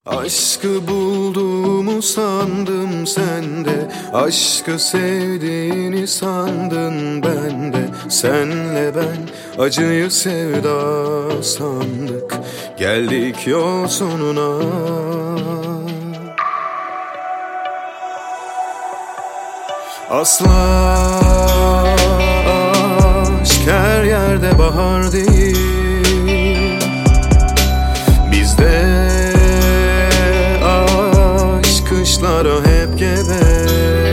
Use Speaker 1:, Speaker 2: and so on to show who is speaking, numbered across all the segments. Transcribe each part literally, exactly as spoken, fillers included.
Speaker 1: Aşkı bulduğumu sandım sende, aşkı sevdiğini sandın bende. Senle ben acıyı sevda sandık, geldik yol sonuna. Asla aşk her yerde bahar değil, bizde kışlara hep gebe.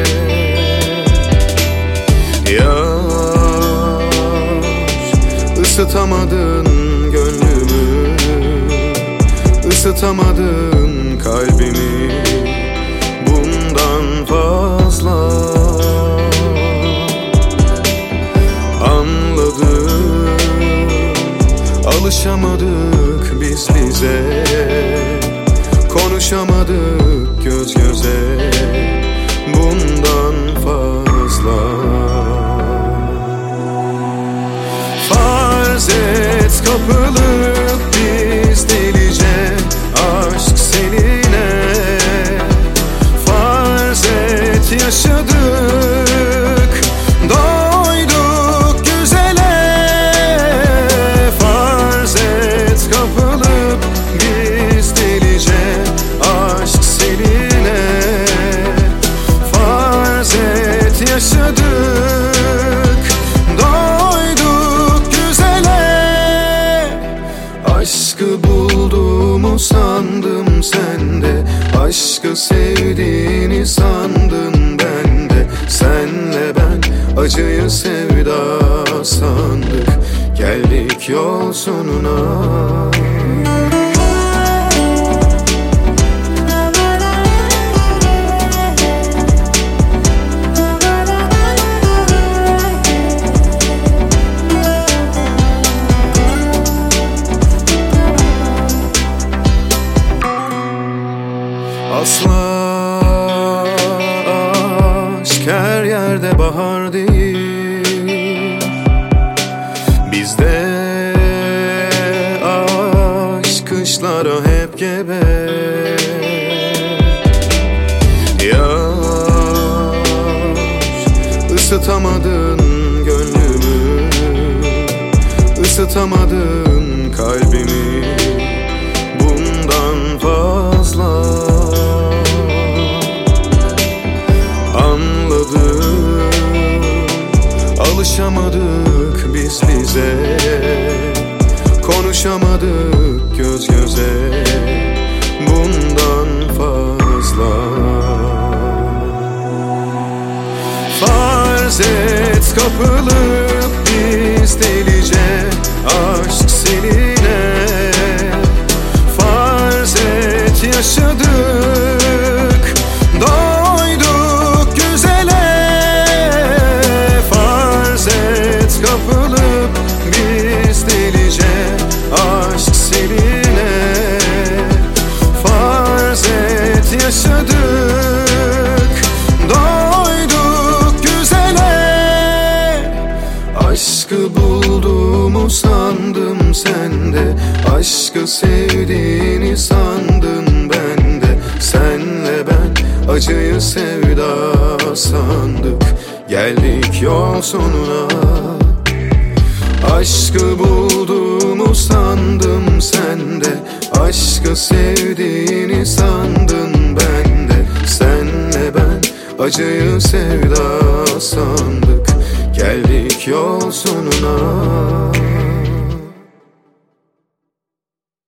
Speaker 1: Yar, ısıtamadın gönlümü, ısıtamadın kalbimi bundan fazla. Anladım, alışamadık biz bize, konuşamadık göz göze bundan fazla. Farz et kapılıp biz delice aşk seninle, farz et yaşadık, doyduk güzele. Farz et kapılıp biz delice aşk seninle, farz et yaşadık, doyduk güzele. Aşkı bulduğumu sandım sende, aşkı sevdiğini sandın bende. Senle ben acıyı sevda sandık, geldik yol sonuna. Asla aşk her yerde bahar değil, bizde aşk kışlara hep gebe. Yar, ısıtamadın gönlümü, ısıtamadın kalbimi bundan fazla. Anladım, alışamadık biz bize, konuşamadık göz göze bundan fazla. Farz et kapılıp biz delice aşk seninle, farz et yaşadık, doyduk güzele. Farz et kapılıp biz delice aşk seninle, farz et yaşadık, doyduk güzele. Aşkı bulduğumu sandım sende, aşkı sevdiğini sandın bende. Senle ben acıyı sevda sandık, geldik yol sonuna. Aşkı bulduğumu sandım sende, aşkı sevdiğini sandın bende. Senle ben acıyı sevda sandık, geldik yol sonuna.